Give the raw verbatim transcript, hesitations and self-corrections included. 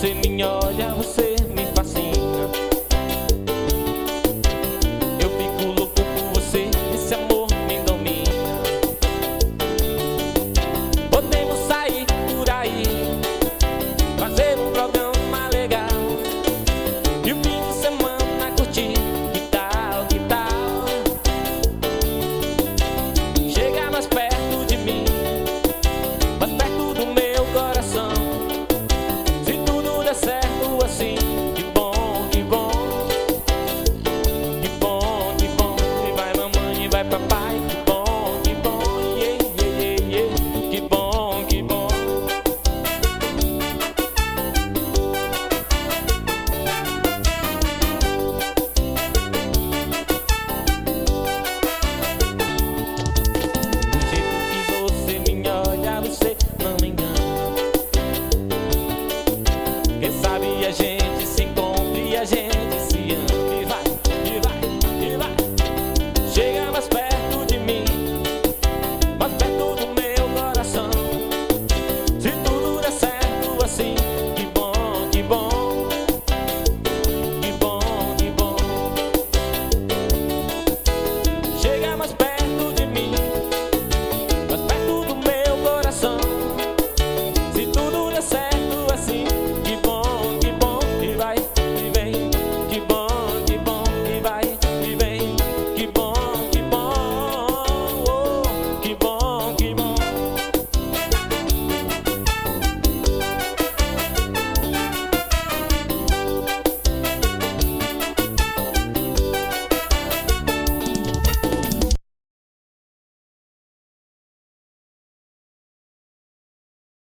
você me olha, você me fascina. Eu fico louco por você, esse amor me domina. Podemos sair por aí, fazer um programa legal e o fim de semana curtir. Que tal, que tal? Chega mais perto de mim, mais perto do meu coração. Se tudo der certo,